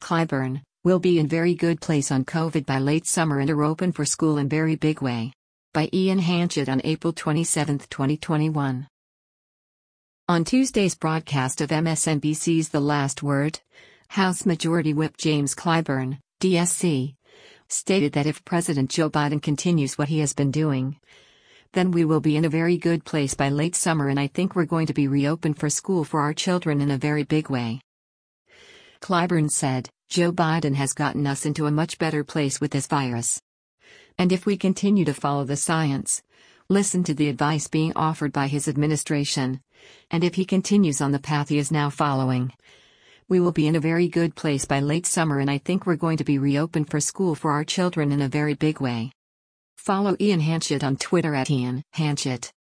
Clyburn, "We'll be in very good place on COVID by late summer and are open for school in very big way." By Ian Hanchett on April 27, 2021. On Tuesday's broadcast of MSNBC's The Last Word, House Majority Whip James Clyburn, DSC, stated that if President Joe Biden continues what he has been doing, then we will be in a very good place by late summer, and I think we're going to be reopened for school for our children in a very big way. Clyburn said, "Joe Biden has gotten us into a much better place with this virus. And if we continue to follow the science, listen to the advice being offered by his administration, and if he continues on the path he is now following, we will be in a very good place by late summer, and I think we're going to be reopened for school for our children in a very big way." Follow Ian Hanchett on Twitter at Ian Hanchett.